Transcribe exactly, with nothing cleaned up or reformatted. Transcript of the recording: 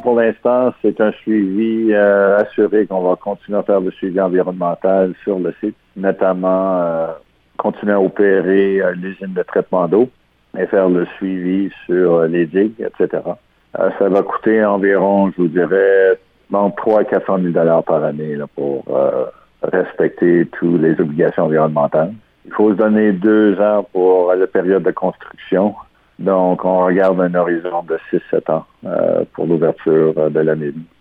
pour l'instant, c'est un suivi euh, assuré qu'on va continuer à faire le suivi environnemental sur le site, notamment euh, continuer à opérer euh, l'usine de traitement d'eau et faire le suivi sur euh, les digues, et cetera. Euh, ça va coûter environ, je vous dirais, entre trois cents à quatre cent mille dollars par année là, pour euh, respecter toutes les obligations environnementales. Il faut se donner deux ans pour la période de construction. Donc, on regarde un horizon de six à sept ans euh, pour l'ouverture euh, de la mine.